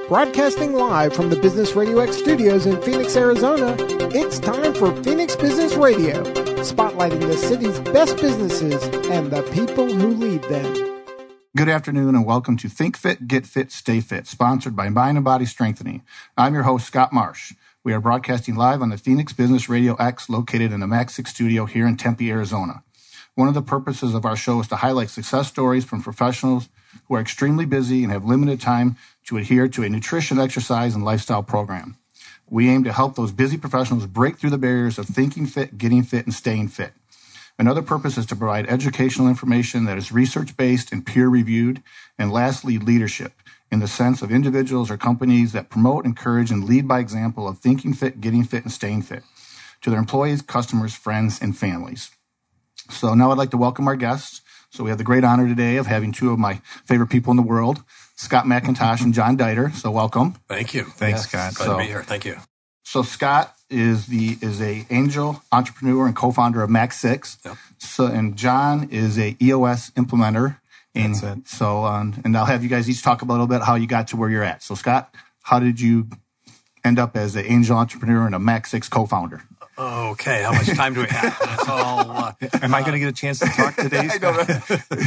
Broadcasting live from the Business Radio X studios in Phoenix, Arizona, it's time for Phoenix Business Radio, spotlighting the city's best businesses and the people who lead them. Good afternoon and welcome to Think Fit, Get Fit, Stay Fit, sponsored by Mind and Body Strengthening. I'm your host, Scott Marsh. We are broadcasting live on the Phoenix Business Radio X located in the Max 6 studio here in Tempe, Arizona. One of the purposes of our show is to highlight success stories from professionals who are extremely busy and have limited time to adhere to a nutrition, exercise, and lifestyle program. We aim to help those busy professionals break through the barriers of thinking fit, getting fit, and staying fit. Another purpose is to provide educational information that is research-based and peer-reviewed. And lastly, leadership, in the sense of individuals or companies that promote, encourage, and lead by example of thinking fit, getting fit, and staying fit to their employees, customers, friends, and families. So now I'd like to welcome our guests. So we have the great honor today of having two of my favorite people in the world, Scott McIntosh and John Dieter. So welcome. Thank you. Thanks, Scott. Glad to be here. Thank you. So Scott is a angel entrepreneur and co-founder of Max 6. Yep. So and John is a EOS implementer. That's it. So and I'll have you guys each talk a little bit how you got to where you're at. So Scott, how did you end up as an angel entrepreneur and a Max 6 co-founder? Okay, how much time do we have? That's all. Am I going to get a chance to talk today? I know, right?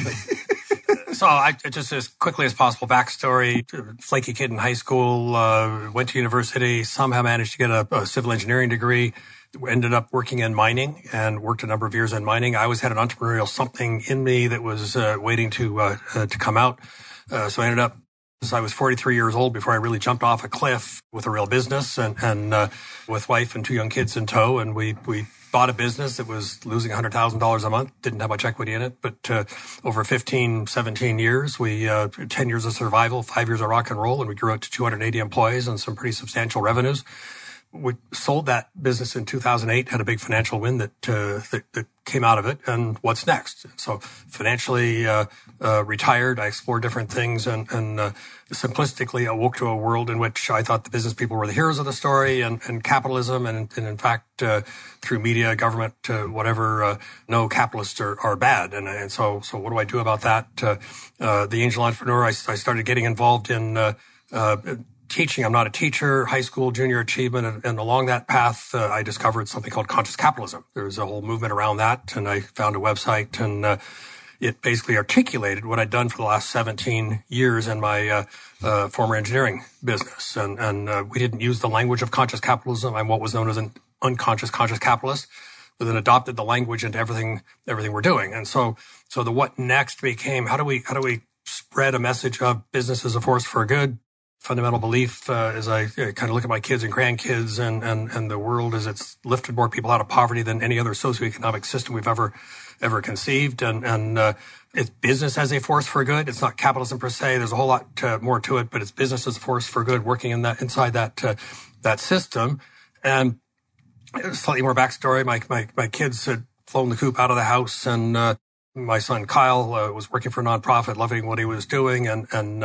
So I just as quickly as possible, backstory, flaky kid in high school, went to university, somehow managed to get a civil engineering degree, ended up working in mining and worked a number of years in mining. I always had an entrepreneurial something in me that was waiting to come out. So I ended up, I was 43 years old before I really jumped off a cliff with a real business and with wife and two young kids in tow. And we bought a business that was losing $100,000 a month, didn't have much equity in it. But over 15, 17 years, 10 years of survival, 5 years of rock and roll, and we grew it to 280 employees and some pretty substantial revenues. We sold that business in 2008, had a big financial win that came out of it. And what's next? So financially retired, I explored different things and simplistically awoke to a world in which I thought the business people were the heroes of the story and capitalism. And in fact, through media, government, whatever, no capitalists are bad. And so what do I do about that? The angel entrepreneur, I started getting involved in teaching. I'm not a teacher, high school, junior achievement. And along that path, I discovered something called conscious capitalism. There's a whole movement around that. And I found a website and it basically articulated what I'd done for the last 17 years in my former engineering business. And we didn't use the language of conscious capitalism. I'm what was known as an unconscious conscious capitalist, but then adopted the language into everything we're doing. And so the what next became how do we spread a message of business as a force for good? Fundamental belief as I kind of look at my kids and grandkids and the world as it's lifted more people out of poverty than any other socioeconomic system we've ever conceived. And it's business as a force for good. It's not capitalism per se. There's a whole lot more to it, but it's business as a force for good working inside that system. And slightly more backstory. My kids had flown the coop out of the house and my son Kyle was working for a nonprofit, loving what he was doing and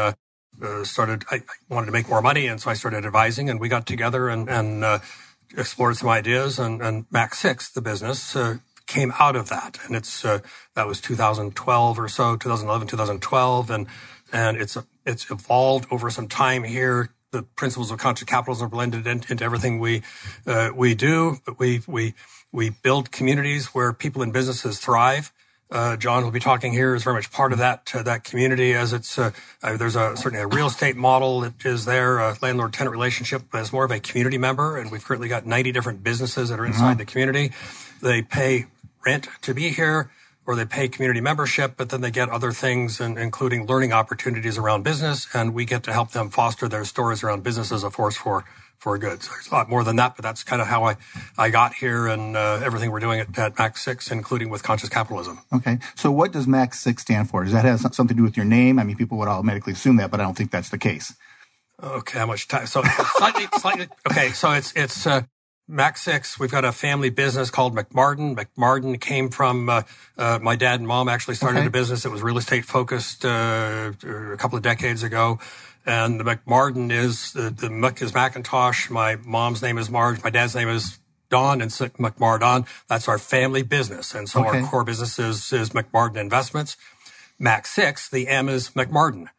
I wanted to make more money, and so I started advising, and we got together and explored some ideas, and Max 6, the business, came out of that, and that was 2012 or so, 2011, 2012, and it's evolved over some time here. The principles of conscious capitalism are blended into everything we do, but we build communities where people and businesses thrive. John will be talking here is very much part of that community as it's, there's certainly a real estate model that is there, a landlord-tenant relationship, but it's more of a community member. And we've currently got 90 different businesses that are inside the community. They pay rent to be here or they pay community membership, but then they get other things, including learning opportunities around business. And we get to help them foster their stories around business as a force for good. So there's a lot more than that, but that's kind of how I got here and everything we're doing at Max 6, including with conscious capitalism. Okay. So what does Max 6 stand for? Does that have something to do with your name? I mean, people would automatically assume that, but I don't think that's the case. Okay. How much time? So slightly. Okay. So it's Max 6. We've got a family business called McMartin. McMartin came from my dad and mom actually started a business that was real estate focused a couple of decades ago. And the McMartin is, the Mc is Macintosh. My mom's name is Marge. My dad's name is Don and McMardon. That's our family business. And so our core business is McMartin Investments. Max 6, the M is McMartin.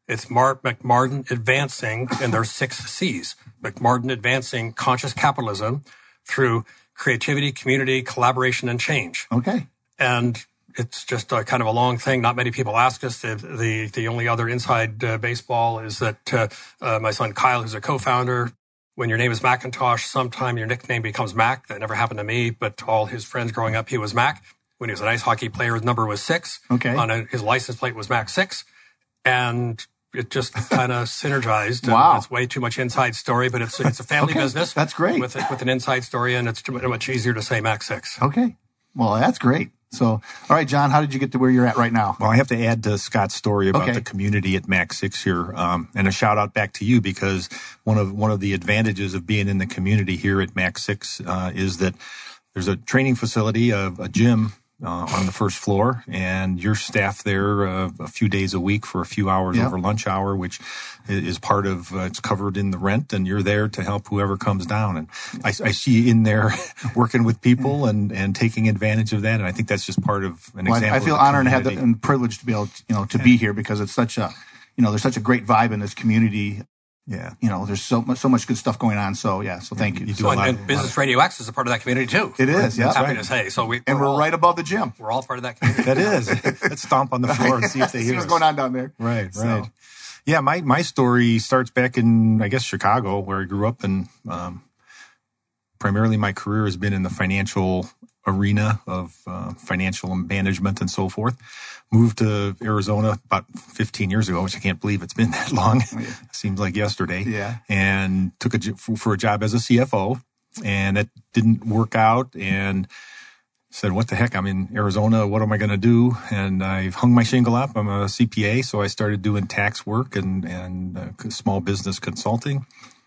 It's McMartin Advancing, and there's 6 C's. McMartin Advancing Conscious Capitalism through Creativity, Community, Collaboration, and Change. Okay. And it's just a kind of a long thing. Not many people ask us. The only other inside baseball is that my son Kyle, who's a co-founder, when your name is Macintosh, sometime your nickname becomes Mac. That never happened to me, but to all his friends growing up, he was Mac. When he was an ice hockey player, his number was 6. Okay. His license plate was Mac 6. And it just kind of synergized. Wow. It's way too much inside story, but it's a family business. That's great. With an inside story, and it's much easier to say Mac 6. Okay. Well, that's great. So, all right, John, how did you get to where you're at right now? Well, I have to add to Scott's story about the community at Mac 6 here, and a shout out back to you, because one of the advantages of being in the community here at Mac 6 is that there's a training facility, a gym on the first floor, and you're staffed there a few days a week for a few hours over lunch hour, which is part of it's covered in the rent, and you're there to help whoever comes down. And I see you in there working with people and taking advantage of that, and I think that's just part of an example. I feel honored to have and privileged to be able to be here, because it's such a there's such a great vibe in this community. Yeah. There's so much good stuff going on. So, so thank you. And Business Radio X is a part of that community, too. It is, yeah. Happy to say. So we're right above the gym. We're all part of that community. That is. Let's stomp on the floor and see if they hear us. See what's going on down there. Right. Yeah, my story starts back in, I guess, Chicago, where I grew up, and primarily my career has been in the financial arena of financial management and so forth. Moved to Arizona about 15 years ago, which I can't believe it's been that long. It seems like yesterday. Yeah. And took for a job as a CFO, and it didn't work out, and said, what the heck, I'm in Arizona, what am I going to do? And I hung my shingle up. I'm a CPA, so I started doing tax work and small business consulting.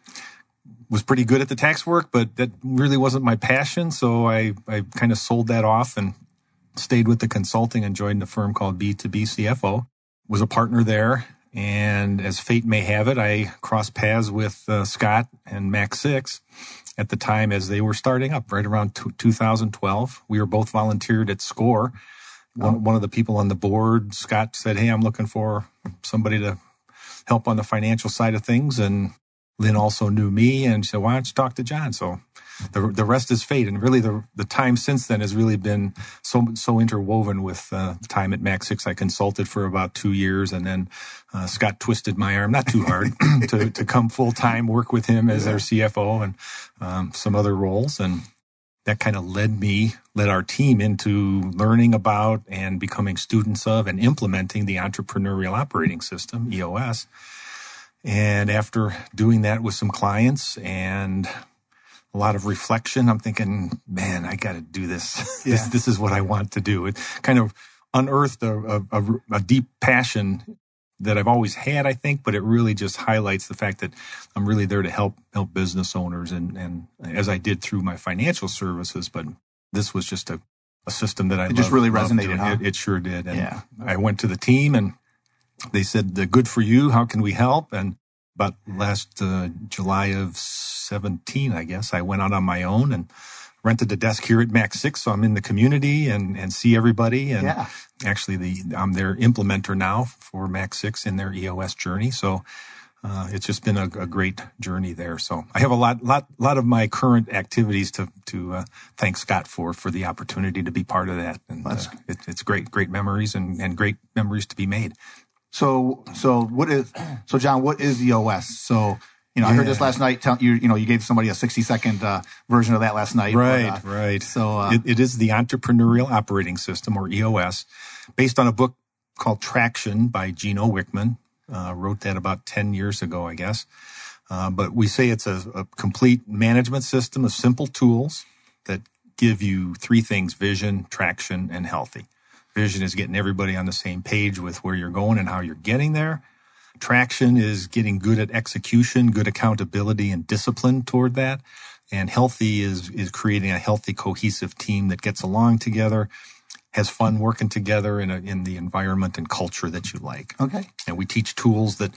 Was pretty good at the tax work, but that really wasn't my passion, so I kind of sold that off and stayed with the consulting and joined a firm called B2B CFO. Was a partner there, and as fate may have it, I crossed paths with Scott and Mac 6 at the time as they were starting up, right around 2012. We were both volunteered at SCORE. One of the people on the board, Scott, said, hey, I'm looking for somebody to help on the financial side of things, and Lynn also knew me and said, why don't you talk to John? So the rest is fate. And really the time since then has really been so interwoven with the time at Mac 6. I consulted for about 2 years, and then Scott twisted my arm, not too hard, to come full time, work with him as our CFO and some other roles. And that kind of led our team into learning about and becoming students of and implementing the Entrepreneurial Operating System, EOS. And after doing that with some clients and a lot of reflection, I'm thinking, man, I got to do this. Yeah. This is what I want to do. It kind of unearthed a deep passion that I've always had, I think, but it really just highlights the fact that I'm really there to help business owners, and as I did through my financial services, but this was just a system that it just really resonated, huh? It sure did. And I went to the team, and they said, good for you. How can we help? And about last July of 17, I guess, I went out on my own and rented a desk here at Mac 6. So I'm in the community and see everybody. And actually I'm their implementer now for Mac 6 in their EOS journey. So it's just been a great journey there. So I have a lot of my current activities to thank Scott for the opportunity to be part of that. And it's great memories and great memories to be made. So John, what is EOS? So, I heard this last night. You gave somebody a 60-second version of that last night. Right. So it is the Entrepreneurial Operating System, or EOS, based on a book called Traction by Gino Wickman. Wrote that about 10 years ago, I guess. But we say it's a complete management system of simple tools that give you 3 things: vision, traction, and healthy. Vision is getting everybody on the same page with where you're going and how you're getting there. Traction is getting good at execution, good accountability and discipline toward that. And healthy is creating a healthy, cohesive team that gets along together, has fun working together in the environment and culture that you like. Okay. And we teach tools that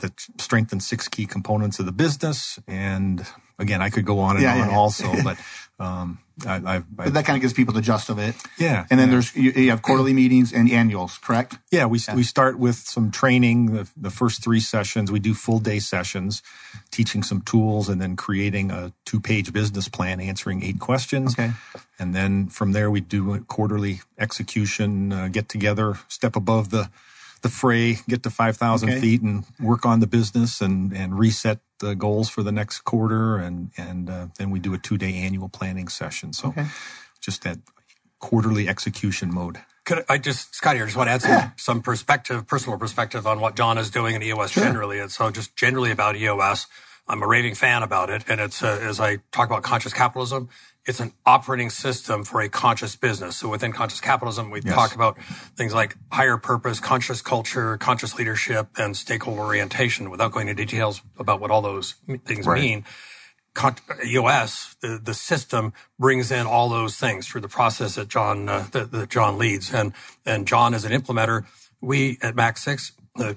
strengthen 6 key components of the business. And again, I could go on and on also, but But that kind of gives people the gist of it. Yeah. And then you have quarterly meetings and annuals, correct? Yeah, we start with some training. The first 3 sessions, we do full day sessions, teaching some tools, and then creating a 2-page business plan, answering 8 questions. Okay. And then from there, we do a quarterly execution, get together, step above the fray, get to 5,000 feet, and work on the business and reset the goals for the next quarter. And then we do a 2-day annual planning session. So just that quarterly execution mode. Could I just, Scotty, I just want to add some perspective, personal perspective on what John is doing in EOS generally. And so just generally about EOS, I'm a raving fan about it. And it's, as I talk about conscious capitalism, it's an operating system for a conscious business. So within conscious capitalism, we talk about things like higher purpose, conscious culture, conscious leadership, and stakeholder orientation. Without going into details about what all those things mean, EOS, the system, brings in all those things through the process that John that John leads. And John is an implementer. We at Max 6,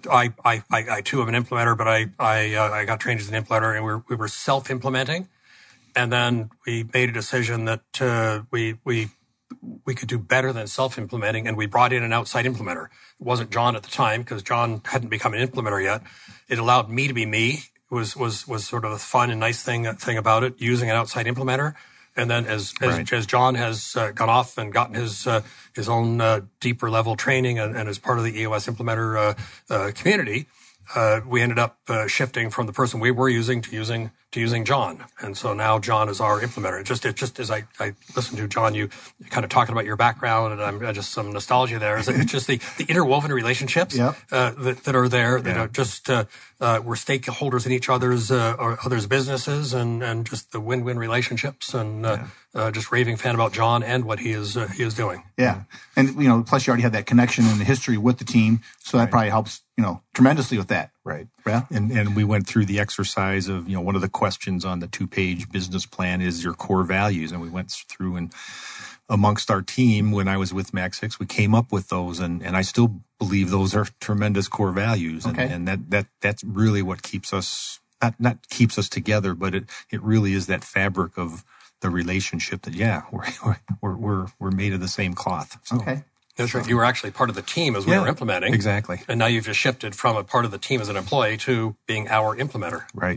I too am an implementer, but I got trained as an implementer, and we were self-implementing. And then we made a decision that we could do better than self-implementing, and we brought in an outside implementer. It wasn't John at the time because John hadn't become an implementer yet. It allowed me to be me. It was sort of a fun and nice thing about it, using an outside implementer. And then as John has gone off and gotten his own deeper level training and as part of the EOS implementer community, we ended up shifting from the person we were using to using John. And so now John is our implementer. It just as I listened to John, you kind of talking about your background, and I'm just some nostalgia there. It's just the interwoven relationships that are there that are just we're stakeholders in each other's businesses, and just the win-win relationships, and just raving fan about John and what he is doing. Yeah. And plus you already had that connection and the history with the team, so that probably helps tremendously with that. Right. Yeah. And we went through the exercise of, one of the questions on the 2-page business plan is your core values. And we went through, and amongst our team, when I was with Max 6, we came up with those, and I still believe those are tremendous core values. And that's really what keeps us, not keeps us together, but it really is that fabric of the relationship that, we're made of the same cloth. So. Okay. That's right. You were actually part of the team as we were implementing. Exactly. And now you've just shifted from a part of the team as an employee to being our implementer. Right.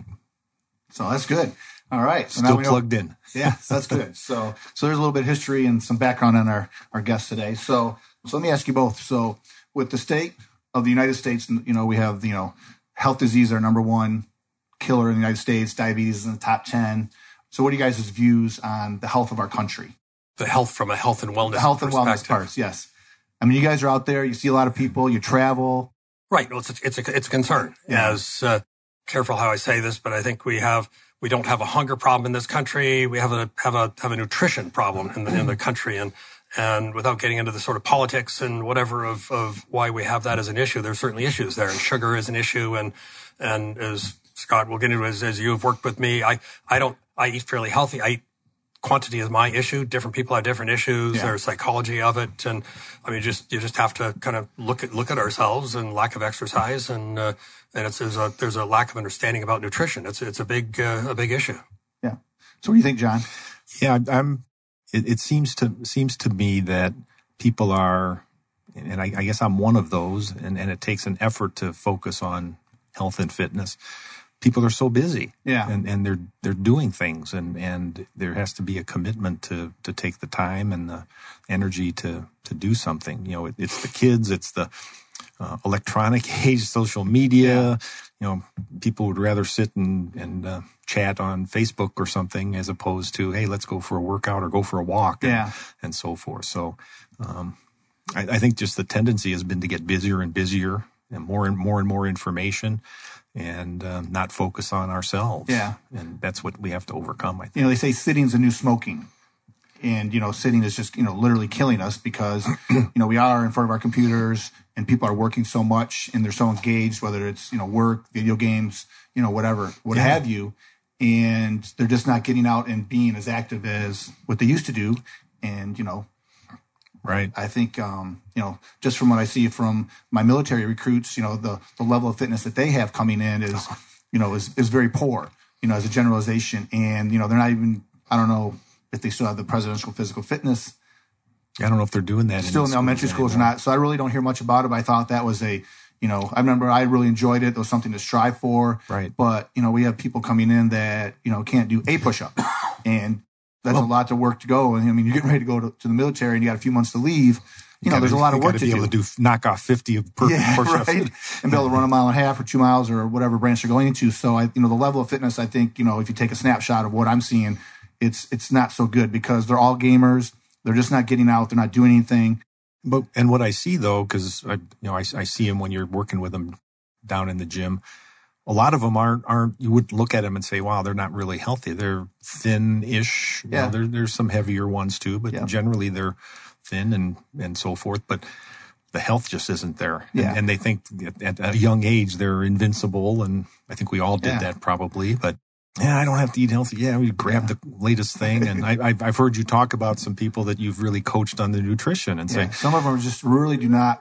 So that's good. All right. So Still plugged in. Yeah, so that's good. So there's a little bit of history and some background on our guests today. So let me ask you both. So with the state of the United States, we have, health disease, our number one killer in the United States, diabetes is in the top 10. So what are you guys' views on the health of our country? The health from a health and wellness perspective. And wellness parts, yes. I mean, you guys are out there. You see a lot of people. You travel. Right. Well, it's a concern. Yeah. As careful how I say this, but I think we don't have a hunger problem in this country. We have a nutrition problem in the country, and without getting into the sort of politics and whatever of why we have that as an issue, there's certainly issues there, and sugar is an issue, and as Scott will get into as you have worked with me, I eat fairly healthy. Quantity is my issue. Different people have different issues. Yeah. There's psychology of it, and I mean, you just have to kind of look at ourselves and lack of exercise, and there's a lack of understanding about nutrition. It's a big issue. Yeah. So what do you think, John? Yeah, It seems to me that people are, and I guess I'm one of those, and it takes an effort to focus on health and fitness. People are so busy, and they're doing things, and there has to be a commitment to take the time and the energy to do something. It's the kids, it's the electronic age, social media. People would rather sit and chat on Facebook or something as opposed to, hey, let's go for a workout or go for a walk, and so forth. So I think just the tendency has been to get busier and busier, and more information, and not focus on ourselves. Yeah. And that's what we have to overcome, I think. They say sitting's the new smoking. And, sitting is just, literally killing us because, we are in front of our computers and people are working so much and they're so engaged, whether it's, work, video games, whatever, what have you. And they're just not getting out and being as active as what they used to do. And, right. I think, just from what I see from my military recruits, the level of fitness that they have coming in is very poor, as a generalization. And, they're not even, I don't know if they still have the presidential physical fitness. I don't know if they're doing that. Still in the elementary schools or not. So I really don't hear much about it, but I thought that was I remember I really enjoyed it. It was something to strive for. Right. But, we have people coming in that, can't do a push-up. And that's a lot of work to go. And you're getting ready to go to the military and you got a few months to leave. There's a lot of work to do. You got to be able to knock off 50 push-ups. Right. And be able to run a mile and a half or 2 miles or whatever branch you're going into. So, the level of fitness, I think, if you take a snapshot of what I'm seeing, it's not so good because they're all gamers. They're just not getting out. They're not doing anything. And what I see though, because I see them when you're working with them down in the gym. A lot of them aren't. You would look at them and say, "Wow, they're not really healthy. They're thin-ish. Yeah. There's some heavier ones too, but generally they're thin and so forth. But the health just isn't there. Yeah. And they think at a young age they're invincible, and I think we all did that probably, but. Yeah, I don't have to eat healthy. Yeah, we grab the latest thing. And I've heard you talk about some people that you've really coached on the nutrition and say. Some of them just really do not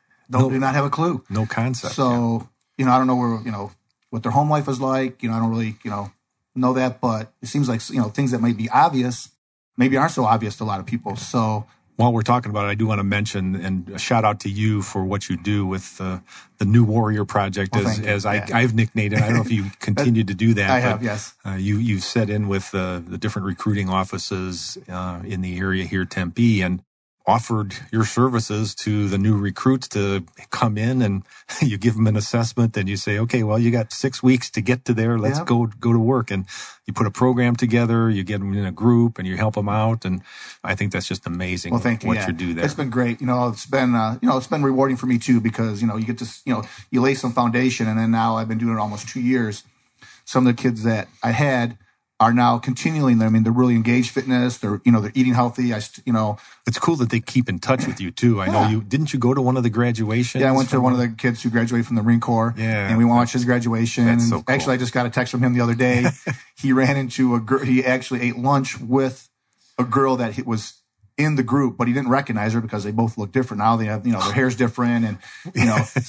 have a clue. No concept. So, I don't know where, what their home life is like. I don't really, know that. But it seems like, things that might be obvious maybe aren't so obvious to a lot of people. So. While we're talking about it, I do want to mention and a shout out to you for what you do with the New Warrior Project, I've nicknamed it. I don't know if you continue to do that. I have, yes. You've set in with the different recruiting offices in the area here, Tempe, and offered your services to the new recruits to come in, and you give them an assessment, and you say, okay, well, you got 6 weeks to get to there. Let's go to work. And you put a program together, you get them in a group, and you help them out. And I think that's just amazing. Well, thank you. What you do there. It's been great. It's been rewarding for me too, because, you get to, you lay some foundation, and then now I've been doing it almost 2 years. Some of the kids that I had are now continuing. I mean, they're really engaged fitness. They're eating healthy. It's cool that they keep in touch with you too. I know didn't you go to one of the graduations? Yeah, I went to one of the kids who graduated from the Marine Corps. Yeah. And we watched his graduation. That's so cool. Actually, I just got a text from him the other day. He ran into a girl. He actually ate lunch with a girl that was in the group, but he didn't recognize her because they both look different. Now they have, their hair's different. And, he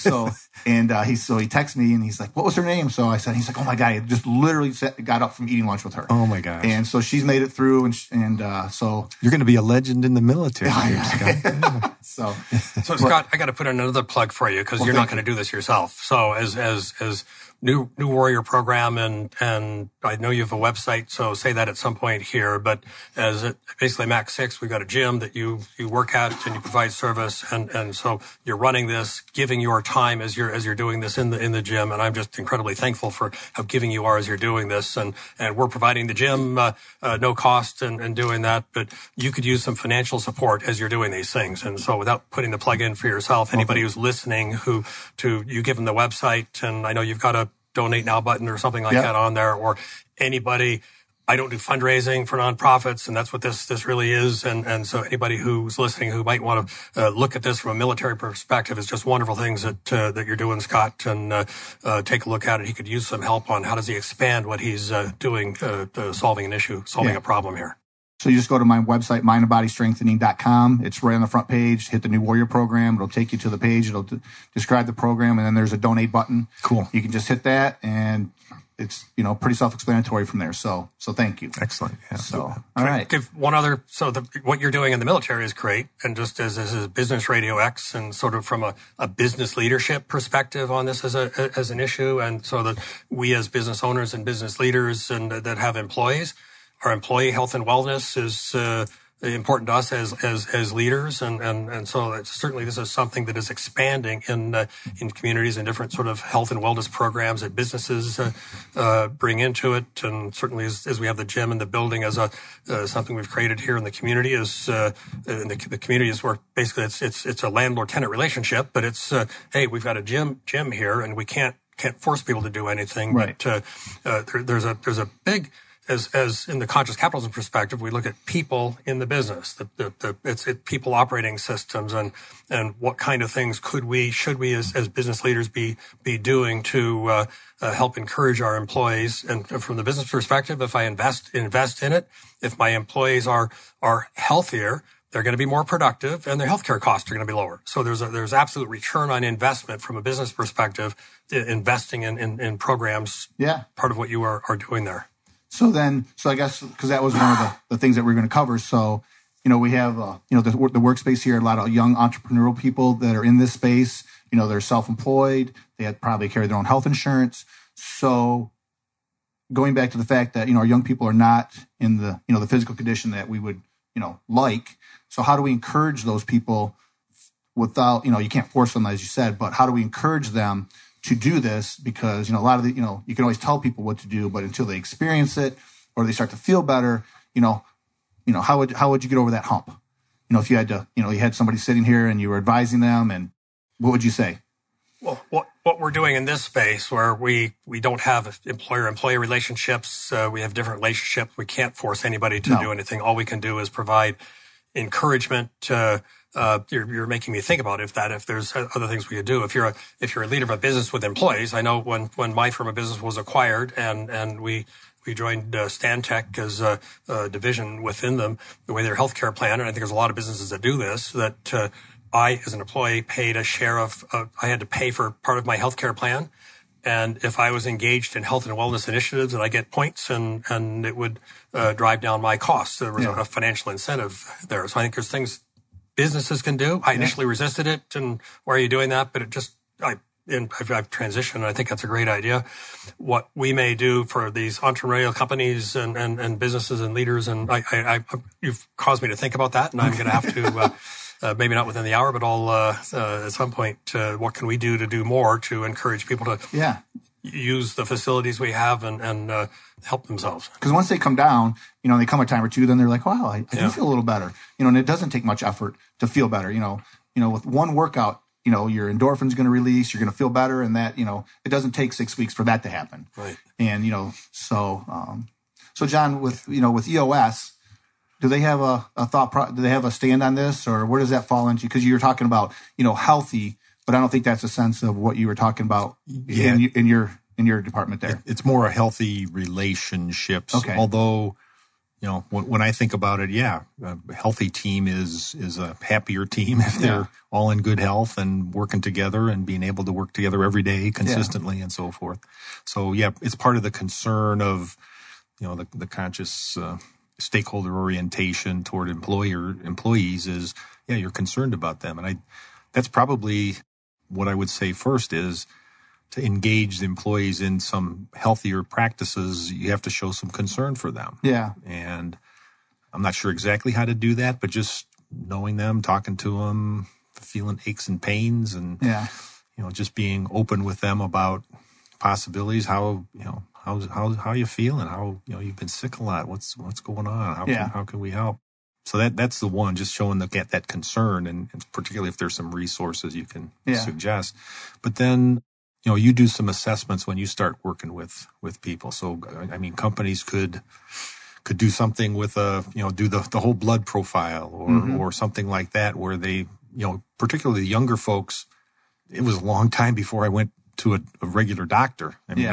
texted me and he's like, what was her name? So I said, he's like, oh my God, I just literally got up from eating lunch with her. Oh my gosh. And so she's made it through. So you're going to be a legend in the military. So Scott, I got to put in another plug for you because you're not going to do this yourself. So as New Warrior program, and I know you have a website, so say that at some point here. But as basically Max 6, we've got a gym that you work at and you provide service, and so you're running this, giving your time as you're doing this in the gym. And I'm just incredibly thankful for how giving you are as you're doing this, and we're providing the gym no cost and doing that. But you could use some financial support as you're doing these things. And so without putting the plug in for yourself, anybody who's listening you give them the website, and I know you've got a donate now button or something like that on there, or anybody. I don't do fundraising for nonprofits, and that's what this really is. And so anybody who's listening who might want to look at this from a military perspective, is just wonderful things that you're doing, Scott, and take a look at it. He could use some help on how does he expand what he's doing, solving an issue, solving a problem here. So you just go to my website, mindandbodystrengthening.com. It's right on the front page. Hit the New Warrior program. It'll take you to the page. It'll describe the program, and then there's a donate button. Cool. You can just hit that, and it's pretty self-explanatory from there. So thank you. Excellent. Yeah. So all right. Give one other. So what you're doing in the military is great, and just as Business Radio X, and sort of from a business leadership perspective on this as an issue, and so that we as business owners and business leaders and that have employees. Our employee health and wellness is important to us as leaders, and so certainly this is something that is expanding in communities and different sort of health and wellness programs that businesses bring into it, and certainly as we have the gym and the building as something we've created here in the community is in the community is where basically it's a landlord-tenant relationship, but it's hey, we've got a gym here, and we can't force people to do anything, right. But there's a big As in the conscious capitalism perspective, we look at people in the business, it's people operating systems, and what kind of things should we as business leaders be doing to help encourage our employees. And from the business perspective, if I invest in it, if my employees are healthier, they're going to be more productive, and their healthcare costs are going to be lower. So there's absolute return on investment from a business perspective, investing in programs. Yeah, part of what you are doing there. So I guess, because that was one of the things that we're going to cover. So, we have, the workspace here, a lot of young entrepreneurial people that are in this space. They're self-employed. They probably carry their own health insurance. So going back to the fact that, our young people are not in the, the physical condition that we would, like. So how do we encourage those people without, you can't force them, as you said, but how do we encourage them to do this? Because, a lot of the, you can always tell people what to do, but until they experience it or they start to feel better, how would you get over that hump? If you had to, you had somebody sitting here and you were advising them, and what would you say? Well, what we're doing in this space, where we don't have employer-employee relationships, we have different relationships. We can't force anybody to do anything. All we can do is provide encouragement. You're making me think about if there's other things we could do. If you're a leader of a business with employees, I know when my firm of business was acquired and we joined Stantec as a division within them, the way their healthcare plan, and I think there's a lot of businesses that do this, that I, as an employee, paid a share of, I had to pay for part of my healthcare plan. And if I was engaged in health and wellness initiatives, and I get points, and it would drive down my costs. There was a financial incentive there. So I think there's things businesses can do. I initially resisted it, and why are you doing that? But I've transitioned, and I think that's a great idea. What we may do for these entrepreneurial companies and businesses and leaders, and you've caused me to think about that, and I'm going to have to, maybe not within the hour, but I'll at some point, what can we do to do more to encourage people to use the facilities we have and help themselves? Because once they come down, they come a time or two, then they're like, wow, I do feel a little better. And it doesn't take much effort to feel better. With one workout, your endorphin's going to release, you're going to feel better, and that, it doesn't take 6 weeks for that to happen. Right. And, so John, with EOS, do they have do they have a stand on this, or where does that fall into? Because you were talking about, healthy, but I don't think that's a sense of what you were talking about in your department there. It's more a healthy relationships. Okay. Although, when I think about it, a healthy team is a happier team if they're all in good health and working together and being able to work together every day consistently and so forth. So, it's part of the concern of, the conscious stakeholder orientation toward employees is, you're concerned about them. And that's probably what I would say first is, to engage the employees in some healthier practices, you have to show some concern for them. Yeah. And I'm not sure exactly how to do that, but just knowing them, talking to them, feeling aches and pains, and just being open with them about possibilities. How you feeling? How you've been sick a lot. What's going on? How can we help? So that's the one. Just showing that concern, and particularly if there's some resources you can suggest. But then, you do some assessments when you start working with people. So, I mean, companies could do something with do the whole blood profile or something like that, where they, particularly the younger folks, it was a long time before I went to a regular doctor. I mean,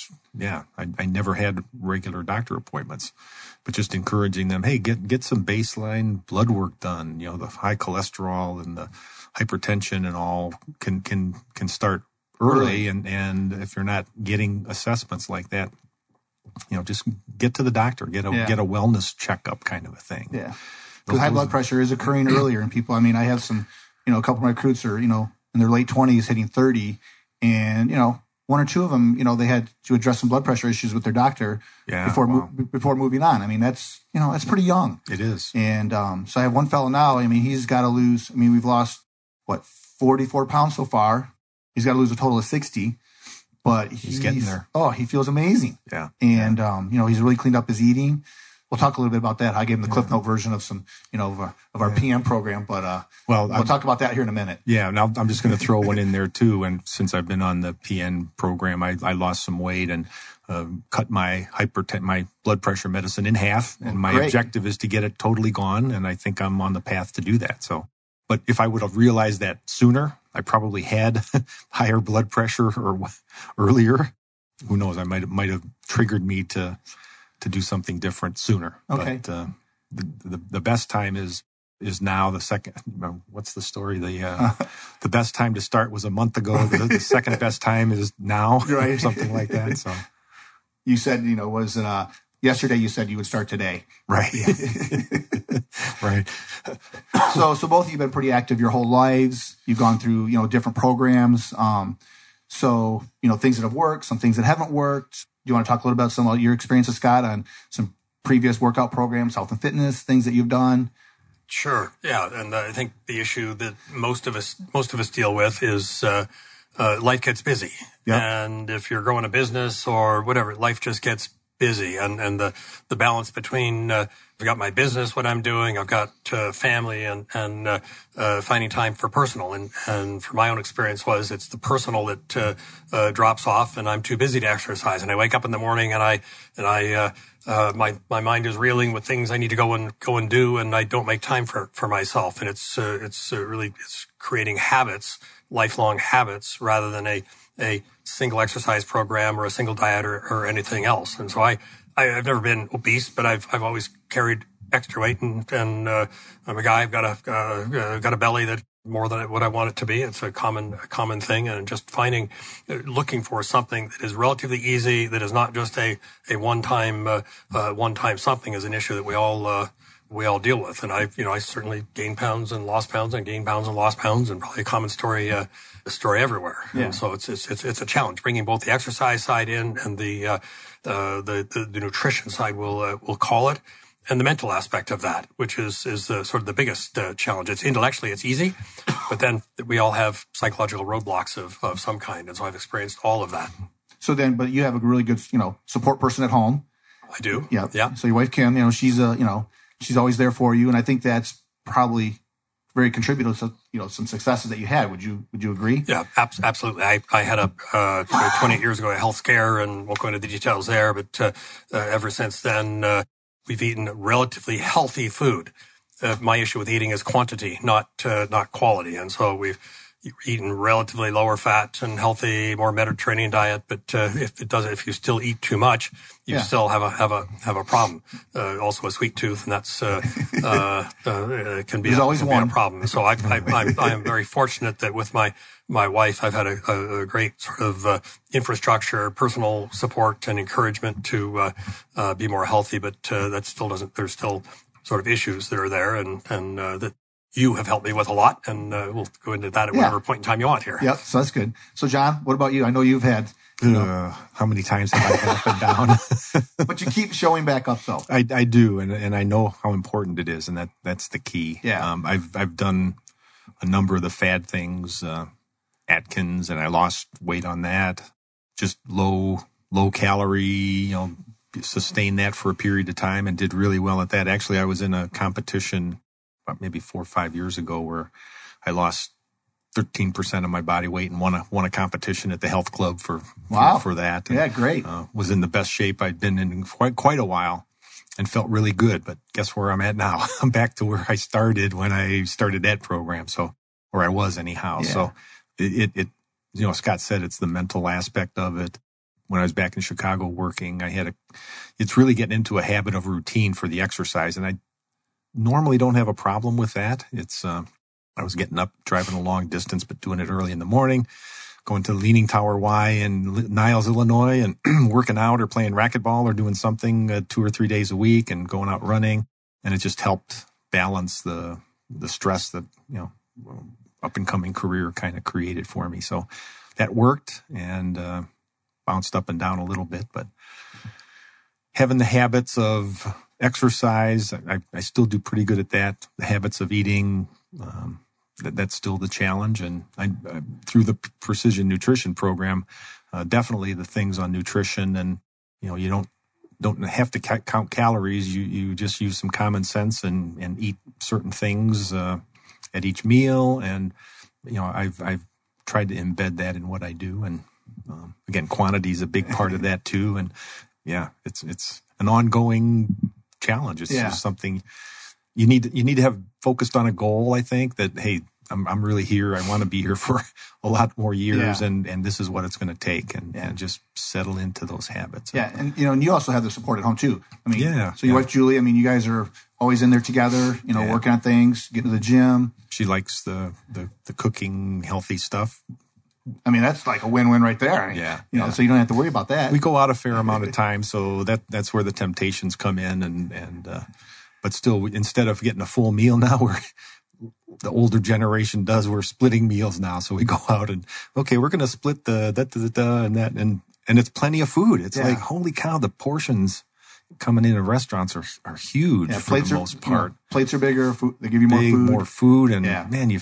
I never had regular doctor appointments, but just encouraging them, hey, get some baseline blood work done. The high cholesterol and the hypertension and all can start early, and if you're not getting assessments like that, just get to the doctor, get a wellness checkup kind of a thing. Yeah, because high blood pressure is occurring earlier in people. I mean, I have some, a couple of my recruits are, in their late 20s, hitting 30, and one or two of them, they had to address some blood pressure issues with their doctor before moving on. I mean, that's that's pretty young. It is. And so I have one fellow now. I mean, he's got to lose. I mean, we've lost 44 pounds so far. He's got to lose a total of 60, but he's getting there. Oh, he feels amazing. Yeah. And, he's really cleaned up his eating. We'll talk a little bit about that. I gave him the Cliff Note version of some, of our PM program, but we'll talk about that here in a minute. Yeah. Now I'm just going to throw one in there too. And since I've been on the PN program, I lost some weight and cut my blood pressure medicine in half. And my objective is to get it totally gone. And I think I'm on the path to do that. So, but if I would have realized that sooner, I probably had higher blood pressure or earlier. Who knows? I might have triggered me to do something different sooner. Okay. But the best time is now. The second, what's the story? The best time to start was a month ago. The second best time is now, right? Or something like that. So you said was yesterday you said you would start today. Right. Right. So both of you have been pretty active your whole lives. You've gone through, different programs. So, things that have worked, some things that haven't worked. Do you want to talk a little about some of your experiences, Scott, on some previous workout programs, health and fitness, things that you've done? Sure. Yeah. And I think the issue that most of us deal with is life gets busy. Yep. And if you're growing a business or whatever, life just gets busy. And the balance between I've got my business, what I'm doing, I've got family, and finding time for personal. And from my own experience it's the personal that drops off, and I'm too busy to exercise. And I wake up in the morning and my mind is reeling with things I need to go and do, and I don't make time for myself. And it's really creating habits, lifelong habits, rather than a single exercise program or a single diet or anything else. And so I've never been obese, but I've always carried extra weight, and I'm a guy. I've got a belly that more than what I want it to be. It's a common thing, and just looking for something that is relatively easy, that is not just a one-time something, is an issue that we all deal with. And I certainly gained pounds and lost pounds, and gained pounds and lost pounds, and probably a common story everywhere. Yeah. And so it's a challenge bringing both the exercise side in and the nutrition side, we'll call it, and the mental aspect of that, which is sort of the biggest challenge. It's intellectually, it's easy, but then we all have psychological roadblocks of some kind. And so I've experienced all of that. So then, but you have a really good, support person at home. I do. Yeah. Yeah. So your wife, Kim, she's she's always there for you. And I think that's probably very contributed to, some successes that you had. Would you agree? Yeah, absolutely. I had 28 years ago, a health scare, and won't go into the details there, but ever since then, we've eaten relatively healthy food. My issue with eating is quantity, not quality. And so we've eaten relatively lower fat and healthy, more Mediterranean diet. But if you still eat too much, you still have a problem. Also a sweet tooth, and that's can be a problem. So I am very fortunate that with my wife, I've had a great sort of infrastructure, personal support, and encouragement to be more healthy. But that still doesn't. There's still sort of issues that are there, and that you have helped me with a lot, and we'll go into that at whatever point in time you want here. Yep, so that's good. So, John, what about you? I know you've had... how many times have I been up and down? But you keep showing back up, though. I do, and I know how important it is, and that's the key. Yeah. I've done a number of the fad things, Atkins, and I lost weight on that. Just low calorie, sustained that for a period of time and did really well at that. Actually, I was in a competition maybe 4 or 5 years ago where I lost 13% of my body weight and won a competition at the health club for that. And, yeah, great. Was in the best shape I'd been in quite a while and felt really good. But guess where I'm at now? I'm back to where I started when I started that program. So, or I was anyhow. Yeah. So it Scott said it's the mental aspect of it. When I was back in Chicago working, it's really getting into a habit of routine for the exercise. And I normally don't have a problem with that. I was getting up, driving a long distance, but doing it early in the morning, going to Leaning Tower Y in Niles, Illinois, and working out or playing racquetball or doing something 2 or 3 days a week and going out running. And it just helped balance the stress that, up and coming career kind of created for me. So that worked and bounced up and down a little bit, but having the habits of exercise, I still do pretty good at that. The habits of eating, that's still the challenge. And I through the Precision Nutrition program, definitely the things on nutrition, and you don't have to count calories. You just use some common sense and eat certain things at each meal. And I've tried to embed that in what I do. And again, quantity is a big part of that too. And it's an ongoing challenge. It's just something you need to have focused on a goal. I think that, hey, I'm really here. I want to be here for a lot more years, and this is what it's going to take, and just settle into those habits. Yeah, and and you also have the support at home too. I mean, so your wife Julie, I mean, you guys are always in there together. Working on things, getting to the gym. She likes the cooking, healthy stuff. I mean, that's like a win-win right there. Yeah. You know, so you don't have to worry about that. We go out a fair amount of time, so that's where the temptations come in. But still, instead of getting a full meal now, the older generation does. We're splitting meals now, so we go out and we're going to split the and that, and it's plenty of food. It's like, holy cow, the portions coming in restaurants are huge for the most part. Plates are bigger. Food, they give you more food, and man,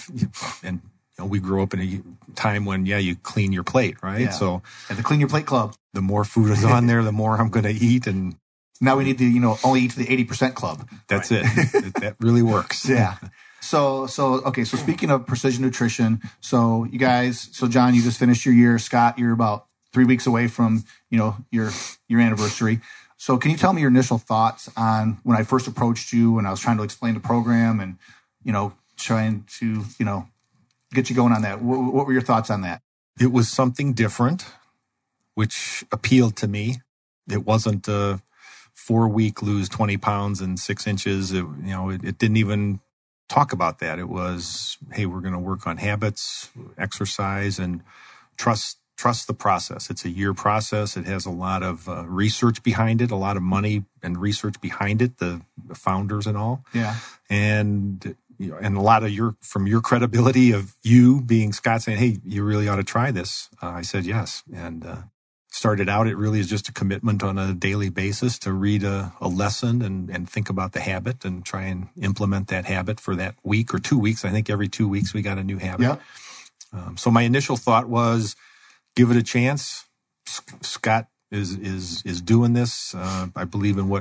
we grew up in a time when you clean your plate, right? Yeah. So at the Clean Your Plate Club, the more food is on there, the more I'm going to eat, and now we need to only eat to the 80% club. That's it. That really works. Yeah. So speaking of precision nutrition, so John, you just finished your year. Scott, you're about 3 weeks away from your anniversary. So can you tell me your initial thoughts on when I first approached you and I was trying to explain the program and trying to get you going on that? What were your thoughts on that? It was something different, which appealed to me. It wasn't a 4-week lose 20 pounds and 6 inches. It didn't even talk about that. It was, hey, we're going to work on habits, exercise, and trust the process. It's a year process. It has a lot of research behind it, a lot of money and research behind it, the founders and all. Yeah. And a lot of from your credibility of you being Scott saying, hey, you really ought to try this. I said yes. And started out, it really is just a commitment on a daily basis to read a lesson and think about the habit and try and implement that habit for that week or 2 weeks. I think every 2 weeks we got a new habit. Yeah. So my initial thought was, give it a chance. Scott is doing this. I believe in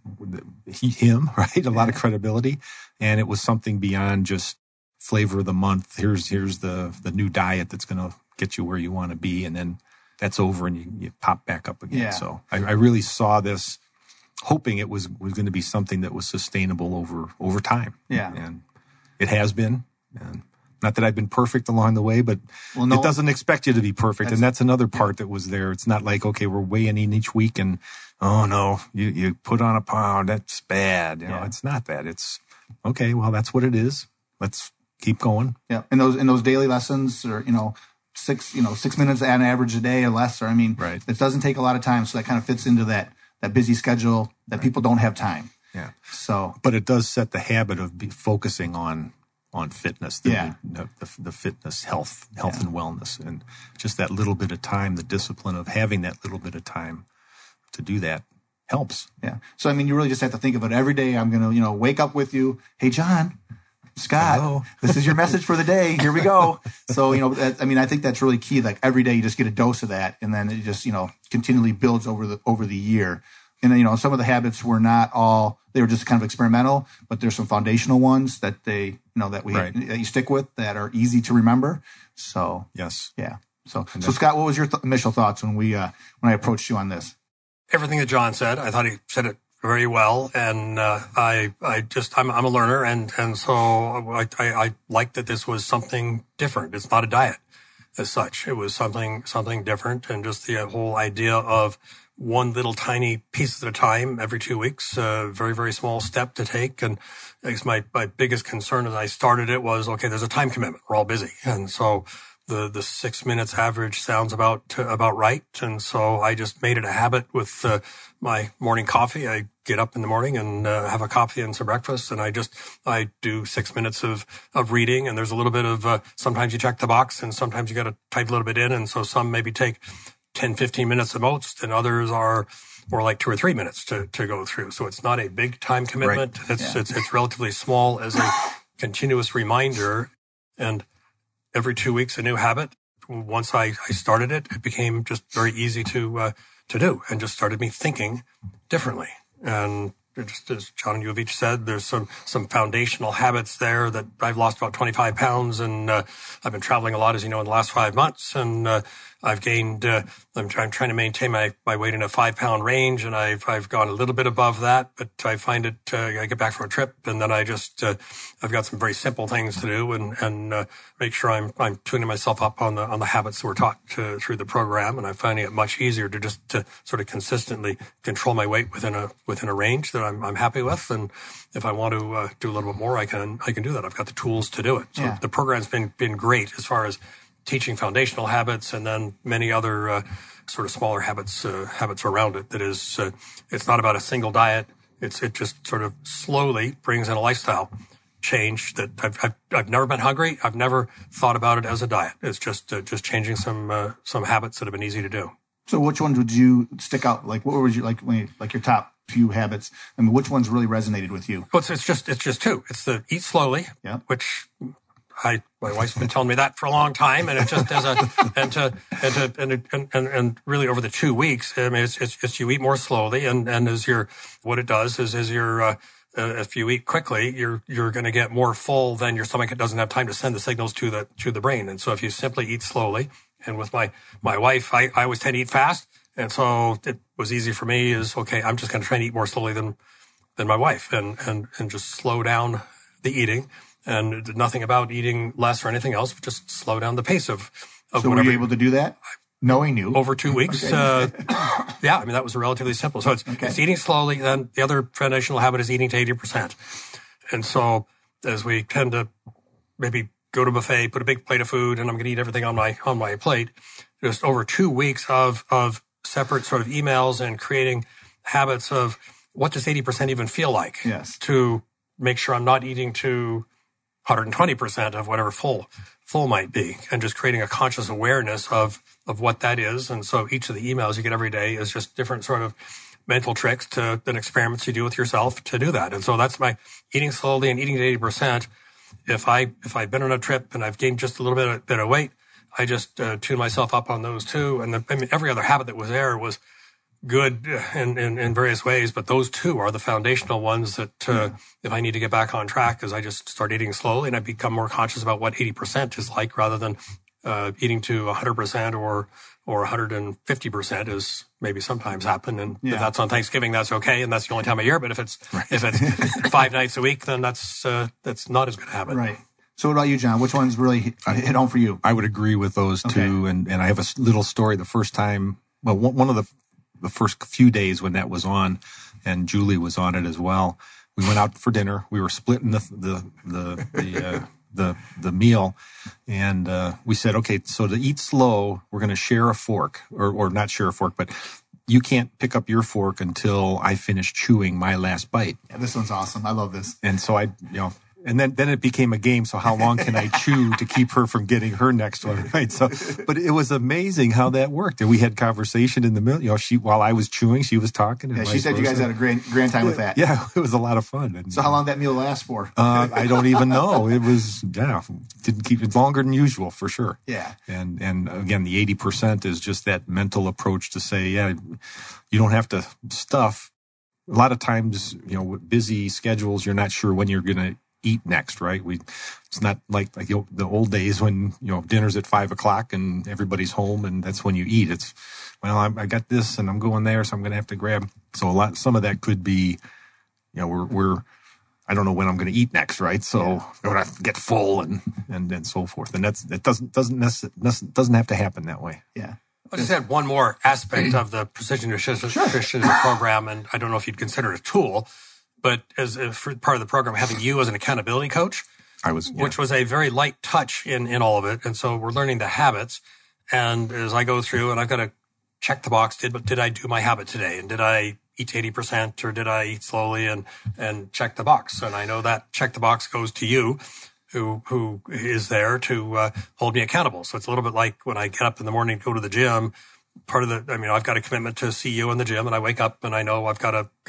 him, right? A lot of credibility. And it was something beyond just flavor of the month. Here's the new diet that's going to get you where you want to be. And then that's over and you pop back up again. Yeah. So I really saw this hoping it was going to be something that was sustainable over time. Yeah. And it has been. And not that I've been perfect along the way, but it doesn't expect you to be perfect. And that's another part that was there. It's not like, okay, we're weighing in each week and, oh no, you put on a pound. That's bad. It's not that. It's okay. Well, that's what it is. Let's keep going. Yeah. And those daily lessons are, 6 minutes on average a day or less. Or, right. It doesn't take a lot of time. So that kind of fits into that busy schedule that people don't have time. Yeah. So, but it does set the habit of focusing on fitness, the fitness, health and wellness, and just that little bit of time, the discipline of having that little bit of time to do that helps. Yeah. So, you really just have to think of it every day. I'm going to, wake up with you. Hey, John, Scott, hello. This is your message for the day. Here we go. So, I think that's really key. Like every day you just get a dose of that, and then it just, continually builds over the year. And, some of the habits were not all, they were just kind of experimental, but there's some foundational ones that that you stick with that are easy to remember. So, yes. Yeah. So Scott, what was your initial thoughts when I approached you on this? Everything that John said, I thought he said it very well. And, I'm a learner. And so I liked that this was something different. It's not a diet as such. It was something different. And just the whole idea of one little tiny piece at a time every 2 weeks, very, very small step to take. And I guess my biggest concern as I started it was, okay, there's a time commitment. We're all busy. And so the 6 minutes average sounds about right. And so I just made it a habit with my morning coffee. I get up in the morning and have a coffee and some breakfast. And I do 6 minutes of reading. And there's a little bit of, sometimes you check the box and sometimes you got to type a little bit in. And so some maybe take 10, 15 minutes at most, and others are more like 2 or 3 minutes to go through. So it's not a big time commitment. Right. It's relatively small as a continuous reminder. And every 2 weeks, a new habit. Once I started it, it became just very easy to do and just started me thinking differently. And just as John and you have each said, there's some foundational habits there that I've lost about 25 pounds and I've been traveling a lot, as you know, in the last 5 months. And I've gained, I'm trying to maintain my weight in a 5-pound range, and I've gone a little bit above that, but I find it, I get back from a trip and then I've got some very simple things to do and make sure I'm tuning myself up on the habits that we're taught through the program. And I'm finding it much easier to sort of consistently control my weight within a range that I'm happy with. And if I want to do a little bit more, I can do that. I've got the tools to do it. So The program's been great as far as teaching foundational habits, and then many other sort of smaller habits around it. That is, it's not about a single diet. It just sort of slowly brings in a lifestyle change that I've never been hungry. I've never thought about it as a diet. It's just changing some habits that have been easy to do. So which ones would you stick out? Like, what would you like your top few habits? I mean, which ones really resonated with you? Well, it's just two. It's the eat slowly, which my wife's been telling me that for a long time, and it just as and really over the 2 weeks, I mean, it's you eat more slowly, and as what it does is if you eat quickly, you're going to get more full than your stomach. It doesn't have time to send the signals to the brain. And so if you simply eat slowly, and with my wife, I always tend to eat fast. And so it was easy for me is, okay, I'm just going to try and eat more slowly than my wife and just slow down the eating, and nothing about eating less or anything else, but just slow down the pace of so whatever. Were you able to do that? Knowing you. Over 2 weeks. Okay. Yeah, I mean, that was relatively simple. So it's eating slowly. Then the other foundational habit is eating to 80%. And so as we tend to maybe go to a buffet, put a big plate of food, and I'm going to eat everything on my plate, just over 2 weeks of separate sort of emails and creating habits of what does 80% even feel like? Yes. To make sure I'm not eating to 120% of whatever full might be, and just creating a conscious awareness of what that is. And so each of the emails you get every day is just different sort of mental tricks and experiments you do with yourself to do that. And so that's my eating slowly and eating to 80%. If I've been on a trip and I've gained just a little bit of weight, I just tune myself up on those two. And every other habit that was there was good in various ways, but those two are the foundational ones that if I need to get back on track, is I just start eating slowly and I become more conscious about what 80% is like, rather than eating to 100% or 150% is maybe sometimes happen. And if that's on Thanksgiving, that's okay, and that's the only time of year. But if it's 5 nights a week, then that's not as good a habit. Right. So what about you, John? Which ones really hit home for you? I would agree with those two, and I have a little story. The first time, well, one of the first few days when that was on, and Julie was on it as well, we went out for dinner. We were splitting the meal, and we said, okay, so to eat slow, we're going to share a fork, or not share a fork, but you can't pick up your fork until I finish chewing my last bite. Yeah, this one's awesome. I love this. And so and then it became a game. So how long can I chew to keep her from getting her next one? Right. So, but it was amazing how that worked. And we had conversation in the middle. while I was chewing, she was talking. And she said you guys had a grand time with that. Yeah, it was a lot of fun. And, so how long did that meal last for? I don't even know. It was, didn't keep it longer than usual for sure. Yeah. And again, the 80% is just that mental approach to say, you don't have to stuff. A lot of times, with busy schedules, you're not sure when you're going to eat next, right? It's not like the old days when dinner's at 5:00 and everybody's home and that's when you eat. It's I got this and I'm going there, so I'm going to have to grab. So some of that could be, we're I don't know when I'm going to eat next, right? So I'm going to get full and so forth. And that doesn't have to happen that way. Yeah. I'll just add one more aspect of the Precision Nutrition program, and I don't know if you'd consider it a tool, but as part of the program, having you as an accountability coach, which was a very light touch in all of it. And so we're learning the habits. And as I go through, and I've got to check the box, did I do my habit today? And did I eat 80% or did I eat slowly, and check the box? And I know that check the box goes to you, who is there to hold me accountable. So it's a little bit like when I get up in the morning to go to the gym. I've got a commitment to see you in the gym, and I wake up and I know I've got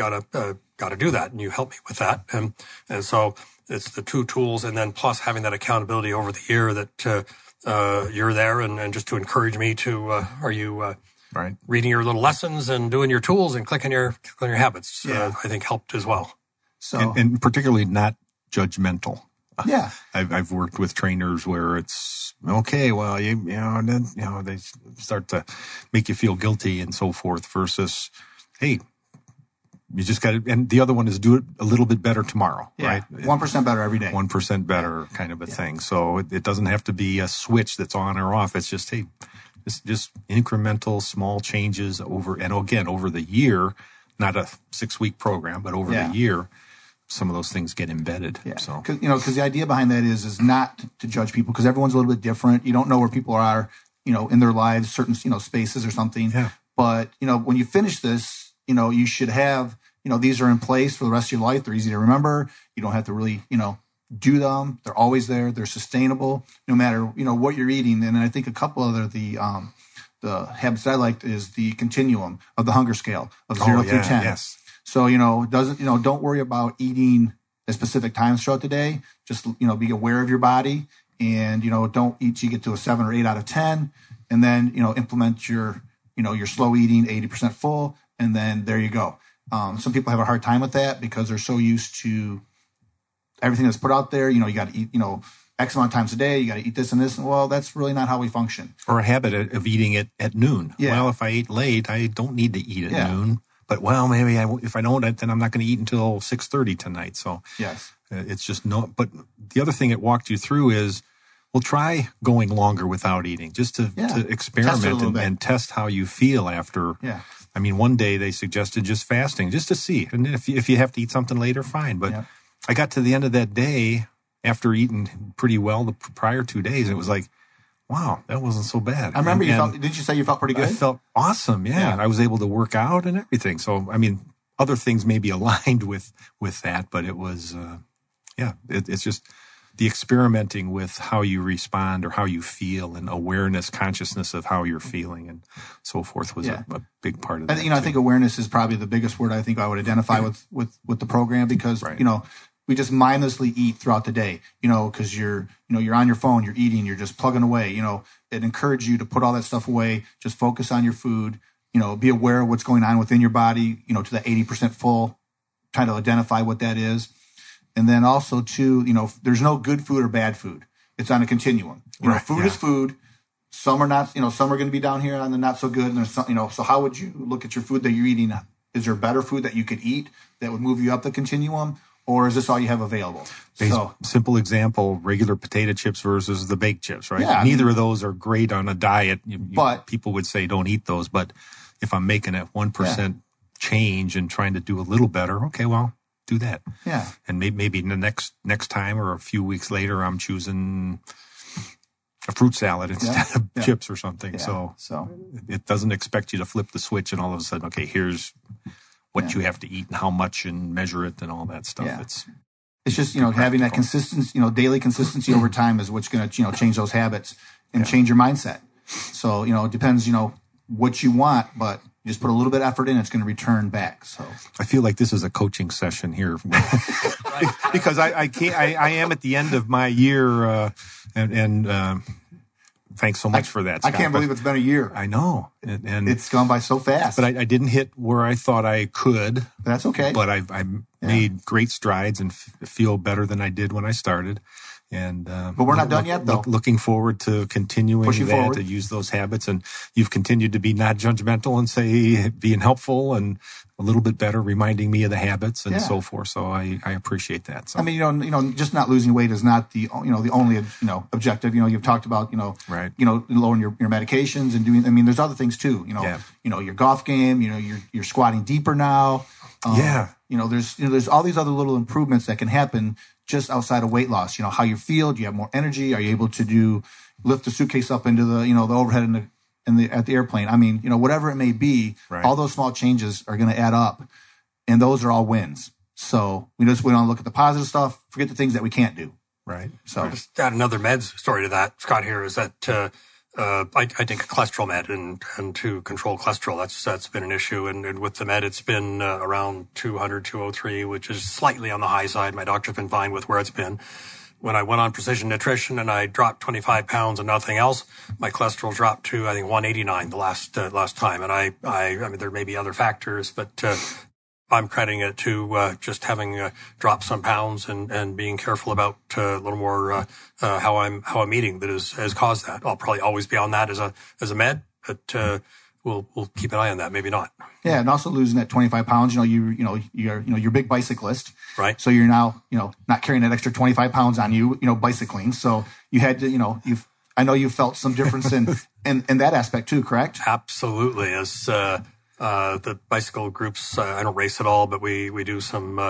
to do that, and you help me with that. And so it's the two tools, and then plus having that accountability over the year that you're there, and just to encourage me to are you reading your little lessons and doing your tools and clicking your habits. I think helped as well. So and particularly not judgmental. Yeah, I've worked with trainers where it's okay. Well, and then they start to make you feel guilty and so forth. Versus, hey, you just got to. And the other one is do it a little bit better tomorrow. Yeah, right? 1% better every day. 1% better kind of a thing. So it doesn't have to be a switch that's on or off. It's just just incremental small changes over the year. Not a 6-week program, but over the year. some of those things get embedded. Yeah. So, because the idea behind that is not to judge people, because everyone's a little bit different. You don't know where people are, in their lives, certain, spaces or something. Yeah. But, when you finish this, you should have, these are in place for the rest of your life. They're easy to remember. You don't have to really, do them. They're always there. They're sustainable no matter, what you're eating. And I think a couple other, the habits that I liked is the continuum of the hunger scale of 0 through 10. Yes. So, don't worry about eating at specific times throughout the day. Just, be aware of your body and, don't eat till you get to a 7 or 8 out of 10. And then, implement your slow eating 80% full. And then there you go. Some people have a hard time with that because they're so used to everything that's put out there. You got to eat, X amount of times a day. You got to eat this and this. And, well, that's really not how we function. Or a habit of eating it at noon. Yeah. Well, if I ate late, I don't need to eat at Yeah. noon. But, maybe if I don't, then I'm not going to eat until 6:30 tonight. So Yes. It's just no. But the other thing it walked you through is, well, try going longer without eating, just to experiment and test how you feel after. Yeah. I mean, one day they suggested just fasting, just to see. And if you have to eat something later, fine. But I got to the end of that day after eating pretty well the prior 2 days. It was like, wow, that wasn't so bad. I remember did you say you felt pretty good? I felt awesome. Yeah. I was able to work out and everything. So, I mean, other things may be aligned with that, but it was, it's just the experimenting with how you respond or how you feel, and awareness, consciousness of how you're feeling and so forth was a big part of that. I think awareness is probably the biggest word I think I would identify with the program, because, we just mindlessly eat throughout the day, because you're on your phone, you're eating, you're just plugging away, it encourages you to put all that stuff away, just focus on your food, be aware of what's going on within your body, to that 80% full, try to identify what that is. And then also too, there's no good food or bad food. It's on a continuum. Food is food. Some are not, some are going to be down here on the not so good. And there's some, so how would you look at your food that you're eating? Is there better food that you could eat that would move you up the continuum? Or is this all you have available? Simple example, regular potato chips versus the baked chips, right? Yeah, Neither of those are great on a diet. But people would say don't eat those. But if I'm making a 1% change and trying to do a little better, okay, well, do that. Yeah. And maybe the next time or a few weeks later, I'm choosing a fruit salad instead of chips or something. Yeah. So it doesn't expect you to flip the switch and all of a sudden, okay, here's what you have to eat and how much and measure it and all that stuff. Yeah. It's just, having that consistency, daily consistency over time is what's going to, change those habits and change your mindset. So, it depends, what you want, but you just put a little bit of effort in, it's going to return back. So I feel like this is a coaching session here because I am at the end of my year, and thanks so much for that, Scott. I can't believe it's been a year. I know. And it's gone by so fast. But I didn't hit where I thought I could. That's okay. But I made great strides and feel better than I did when I started. And but we're not done yet, though. Looking forward to continuing forward. to use those habits. And you've continued to be not judgmental and being helpful and a little bit better, reminding me of the habits and so forth. So I appreciate that. So. I mean, just not losing weight is not the only objective. You've talked about lowering your medications and doing. I mean, there's other things too. Your golf game. You're squatting deeper now. There's all these other little improvements that can happen just outside of weight loss. How you feel. Do you have more energy? Are you able to lift the suitcase up into the the overhead at the airplane? I mean, whatever it may be, all those small changes are going to add up, and those are all wins. So we want to look at the positive stuff, forget the things that we can't do. Right. So I'll just add another meds story to that, Scott. Here is that I take a cholesterol med, and to control cholesterol, that's been an issue. And with the med, it's been around 200, 203, which is slightly on the high side. My doctor's been fine with where it's been. When I went on precision nutrition and I dropped 25 pounds and nothing else, my cholesterol dropped to, I think, 189 the last time. And I mean, there may be other factors, but I'm crediting it to just having dropped some pounds and being careful about a little more how I'm eating that has caused that. I'll probably always be on that as a med, but we'll keep an eye on that. Maybe not. Yeah, and also losing that 25 pounds. You're a big bicyclist, right? So you're now not carrying that extra 25 pounds on you, bicycling. So you had to I know you felt some difference in that aspect too, correct? Absolutely. As the bicycle groups, I don't race at all, but we do some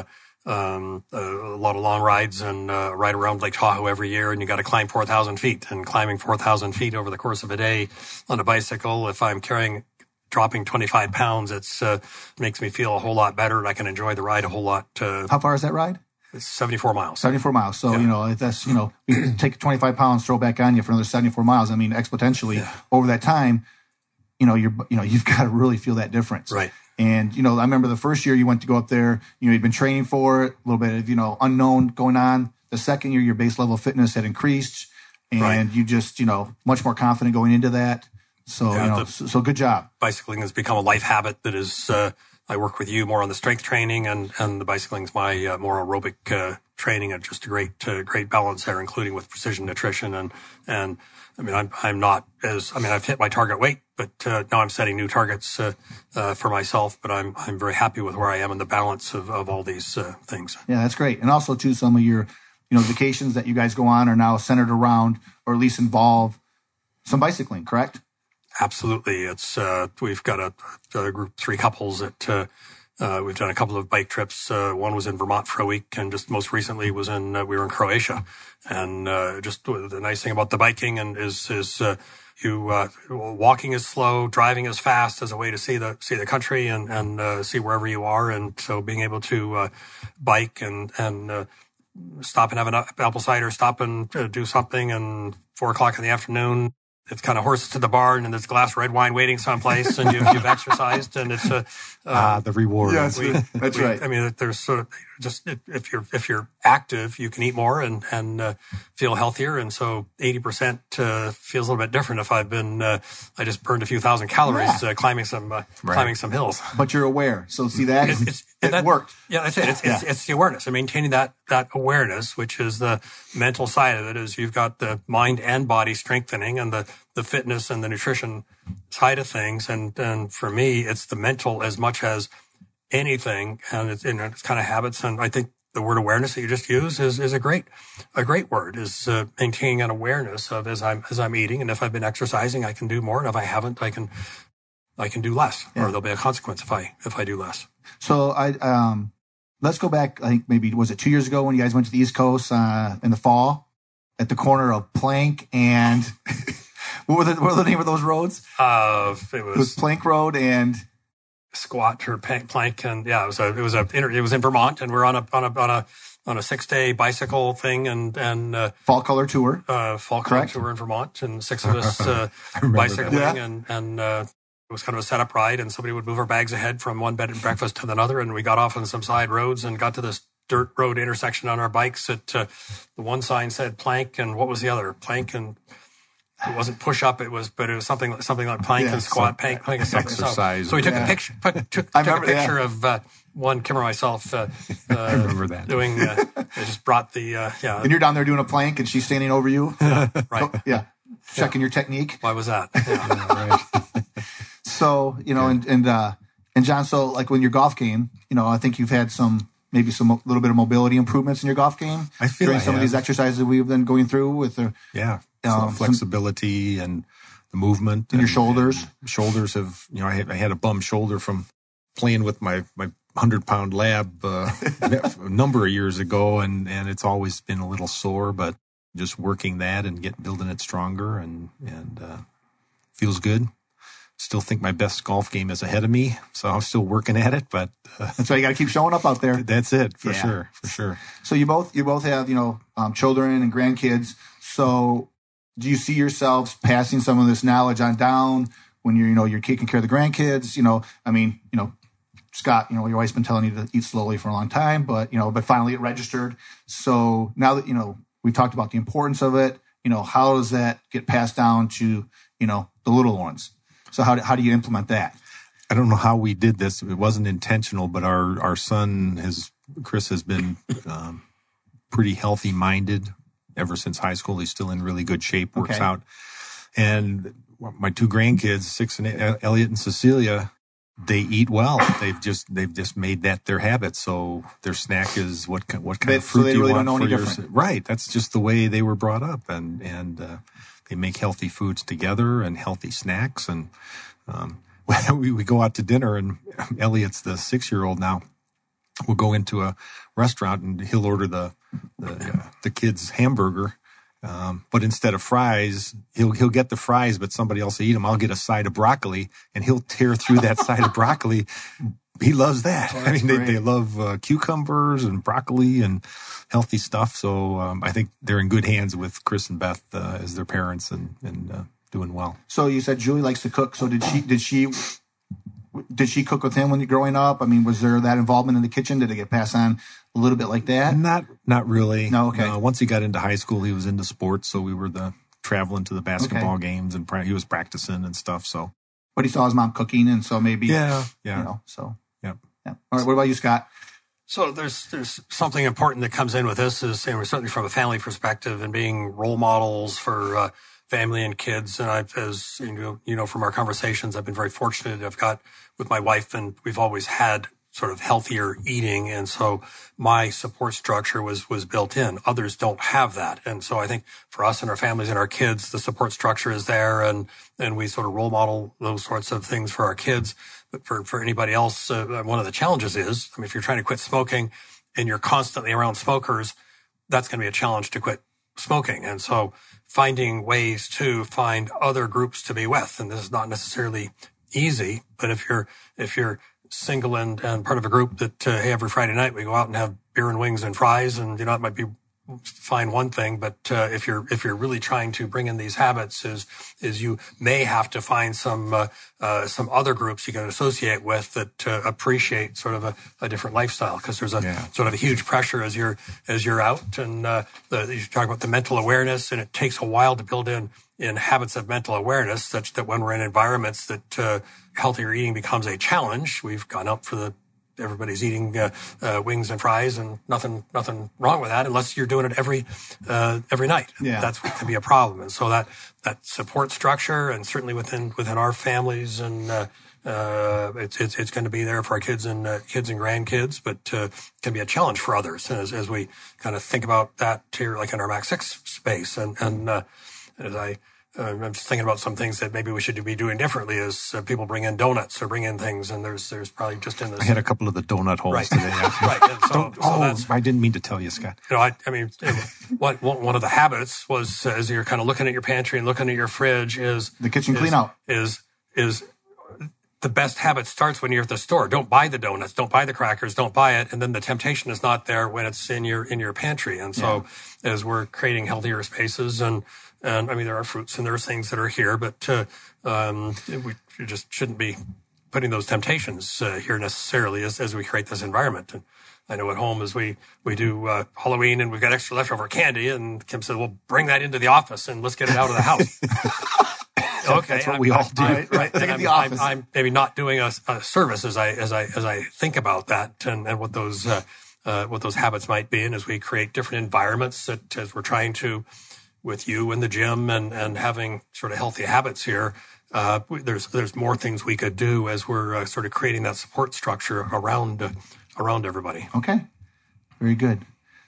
a lot of long rides and ride around Lake Tahoe every year, and you got to climb 4,000 feet. And climbing 4,000 feet over the course of a day on a bicycle, if I'm dropping 25 pounds, it's makes me feel a whole lot better, and I can enjoy the ride a whole lot. How far is that ride? It's 74 miles. 74 miles. So, if that's, you take 25 pounds, throw back on you for another 74 miles. I mean, exponentially over that time, you've got to really feel that difference. Right. And, I remember the first year you went to go up there, you'd been training for it, a little bit of, unknown going on. The second year, your base level of fitness had increased, and you just, much more confident going into that. So, so good job. Bicycling has become a life habit that is, I work with you more on the strength training, and the bicycling is my more aerobic training, and just a great balance there, including with precision nutrition. And I mean, I've hit my target weight, but now I'm setting new targets for myself. But I'm very happy with where I am in the balance of all these things. Yeah, that's great. And also, too, some of your vacations that you guys go on are now centered around, or at least involve, some bicycling, correct? Absolutely. It's we've got a group, 3 couples that we've done a couple of bike trips. One was in Vermont for a week, and just most recently we were in Croatia. And just the nice thing about the biking is walking is slow, driving is fast as a way to see the country and see wherever you are. And so being able to bike and stop and have an apple cider, stop and do something, and 4:00 in the afternoon, it's kind of horses to the barn, and there's a glass of red wine waiting someplace, and you've exercised, and it's the reward. Yes, that's right. I mean, there's sort of just if you're active, you can eat more and feel healthier, and so 80% feels a little bit different. If I've been, I just burned a few thousand calories climbing some hills. But you're aware, so see that it worked. Yeah, that's it. It's the awareness and maintaining that awareness, which is the mental side of it. Is you've got the mind and body strengthening, and the fitness and the nutrition side of things. And for me, it's the mental as much as anything, and it's kind of habits. And I think the word awareness that you just used is a great word, is maintaining an awareness of as I'm eating, and if I've been exercising, I can do more, and if I haven't, I can do less, or there'll be a consequence if I do less. So let's go back. I think maybe was it 2 years ago when you guys went to the East Coast in the fall at the corner of Plank and what were the name of those roads? It was Plank Road and Squat or Plank, and it was in Vermont, and we're on a 6-day bicycle thing and fall color tour. Fall color tour in Vermont, and 6 of us bicycling, and it was kind of a setup ride, and somebody would move our bags ahead from one bed and breakfast to another, and we got off on some side roads and got to this dirt road intersection on our bikes. The one sign said Plank, and what was the other? Plank, and it wasn't push up. It was something like plank and squat, plank and something. Exercise. So we took a picture. Took a picture of one, Kim or myself. I remember that. Doing. They just brought the. And you're down there doing a plank, and she's standing over you. Right. Checking your technique. Why was that? Right. So and John, so like when your golf game, I think you've had maybe some little bit of mobility improvements in your golf game. I feel during some of these exercises that we've been going through with the flexibility and the movement and your shoulders. Shoulders have I had a bum shoulder from playing with my 100-pound lab a number of years ago, and it's always been a little sore, but just working that and building it stronger and feels good. Still think my best golf game is ahead of me, so I'm still working at it. But that's why you got to keep showing up out there. That's it for sure. So you both have children and grandkids. So do you see yourselves passing some of this knowledge on down when you're taking care of the grandkids? Scott, your wife's been telling you to eat slowly for a long time, but finally it registered. So now that we talked about the importance of it, how does that get passed down to the little ones? So how do you implement that? I don't know how we did this. It wasn't intentional, but our son, Chris, has been pretty healthy minded ever since high school. He's still in really good shape, works out. And my 2 grandkids, 6 and Elliot and Cecilia, they eat well. They've just made that their habit. So their snack is what kind of fruit do you really want don't know for any yours? different. Right. That's just the way they were brought up, and they make healthy foods together and healthy snacks. And we go out to dinner, and Elliot's the 6-year-old now. we'll go into a restaurant and he'll order the kids' hamburger. But instead of fries, he'll get the fries, but somebody else will eat them. I'll get a side of broccoli, and he'll tear through that side of broccoli. He loves that. Oh, I mean, they love cucumbers and broccoli and healthy stuff. So I think they're in good hands with Chris and Beth as their parents and doing well. So you said Julie likes to cook. So did she cook with him when you growing up? I mean, was there that involvement in the kitchen? Did it get passed on a little bit like that? Not really. No, okay. Once he got into high school, he was into sports, so we were traveling to the basketball games, and he was practicing and stuff. So, but he saw his mom cooking, and so maybe yeah. So yeah. All right. What about you, Scott? So there's something important that comes in with this is, and certainly from a family perspective, and being role models for family and kids. And as you know from our conversations, I've been very fortunate. I've got with my wife, and we've always had sort of healthier eating. And so my support structure was built in. Others don't have that. And so I think for us and our families and our kids, the support structure is there, and we sort of role model those sorts of things for our kids. But for anybody else, one of the challenges is, if you're trying to quit smoking and you're constantly around smokers, that's going to be a challenge to quit smoking. And so finding ways to find other groups to be with. And this is not necessarily easy, but if you're single and part of a group that, hey, every Friday night we go out and have beer and wings and fries, and, it might be fine one thing, but if you're really trying to bring in these habits, is you may have to find some other groups you can associate with that appreciate sort of a different lifestyle, because there's sort of a huge pressure as you're out, and you talk about the mental awareness, and it takes a while to build in habits of mental awareness, such that when we're in environments that healthier eating becomes a challenge, we've gone up for everybody's eating wings and fries, and nothing wrong with that, unless you're doing it every night. Yeah. That's what can be a problem. And so that support structure, and certainly within our families, and it's going to be there for our kids and grandkids, but can be a challenge for others as we kind of think about that here, like in our Max 6 space. And as I'm just thinking about some things that maybe we should be doing differently, as people bring in donuts or bring in things, and there's probably just in this. I had a couple of the donut holes today. Right. And so that's, I didn't mean to tell you, Scott. I mean, one of the habits was, as you're kind of looking at your pantry and looking at your fridge, is the kitchen clean out. Is the best habit starts when you're at the store. Don't buy the donuts, don't buy the crackers, don't buy it, and then the temptation is not there when it's in your pantry. And so, as we're creating healthier spaces, and I mean, there are fruits and there are things that are here, but we just shouldn't be putting those temptations here necessarily as we create this environment. And I know at home, as we do Halloween, and we've got extra leftover candy, and Kim said, "Well, bring that into the office and let's get it out of the house." Okay, that's what we all do. Right. Take it to the office. I'm maybe not doing a service as I think about that, and what those habits might be, and as we create different environments, that as we're trying to, with you in the gym and having sort of healthy habits here, there's more things we could do as we're sort of creating that support structure around everybody. Okay, very good.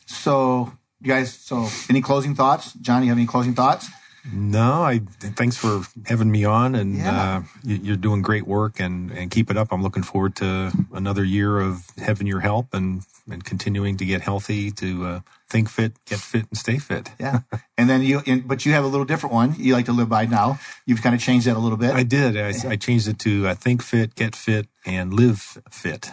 So you guys, any closing thoughts? John, you have any closing thoughts? No, thanks for having me on, and you're doing great work, and keep it up. I'm looking forward to another year of having your help and continuing to get healthy, to think fit, get fit, and stay fit. Yeah. And then but you have a little different one you like to live by now. You've kind of changed that a little bit. I did. I changed it to think fit, get fit, and live fit.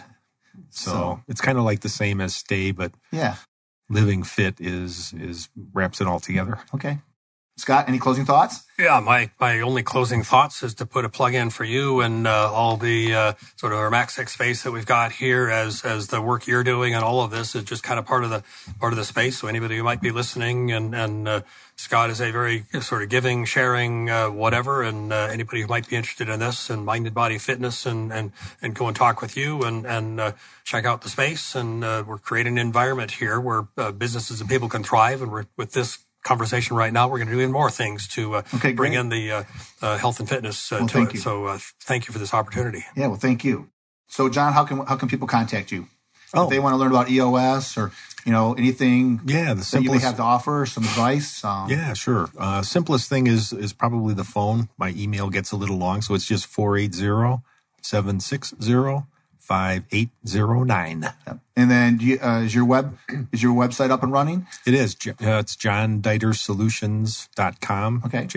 So it's kind of like the same as stay, but living fit is wraps it all together. Okay. Scott, any closing thoughts? Yeah, my only closing thoughts is to put a plug in for you and all the sort of our Max 6 space that we've got here, as the work you're doing, and all of this is just kind of part of the space. So anybody who might be listening, and Scott is a very sort of giving, sharing, whatever, and anybody who might be interested in this and Minded Body Fitness, and go and talk with you and check out the space. And we're creating an environment here where businesses and people can thrive. And we're with this conversation right now, we're going to do even more things to bring in the health and fitness to it. So thank you for this opportunity. Yeah, well, thank you. So, John, how can people contact you? If they want to learn about EOS or anything that you may have to offer, some advice? Yeah, sure. Simplest thing is probably the phone. My email gets a little long, so it's just 480-760-4999. 5809. And then is your website up and running? It is. It's JohnDeiterSolutions.com. Okay.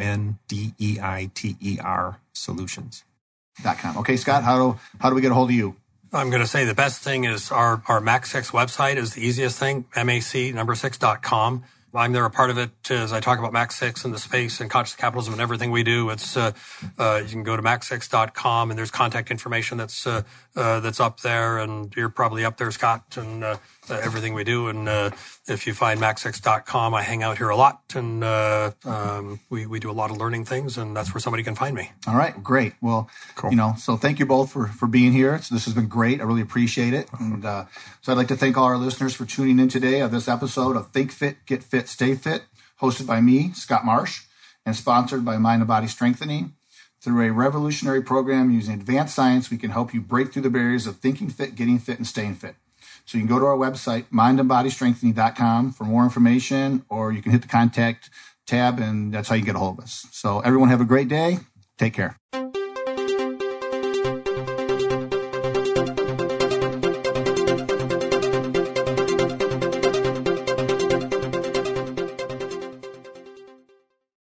JONDEITER Solutions.com. Okay, Scott, how do we get a hold of you? I'm going to say the best thing is our Mac6 website is the easiest thing, MAC6.com. I'm there a part of it as I talk about Mac6 and the space and conscious capitalism and everything we do. It's you can go to Mac6.com and there's contact information that's up there, and you're probably up there, Scott, and everything we do. And if you find Mac6.com, I hang out here a lot, and we do a lot of learning things, and that's where somebody can find me. All right, great. Well, cool. So thank you both for being here. So this has been great. I really appreciate it. And so I'd like to thank all our listeners for tuning in today of this episode of Think Fit, Get Fit, Stay Fit, hosted by me, Scott Marsh, and sponsored by Mind and Body Strengthening. Through a revolutionary program using advanced science, we can help you break through the barriers of thinking fit, getting fit, and staying fit. So you can go to our website, mindandbodystrengthening.com, for more information, or you can hit the contact tab, and that's how you get a hold of us. So everyone have a great day. Take care.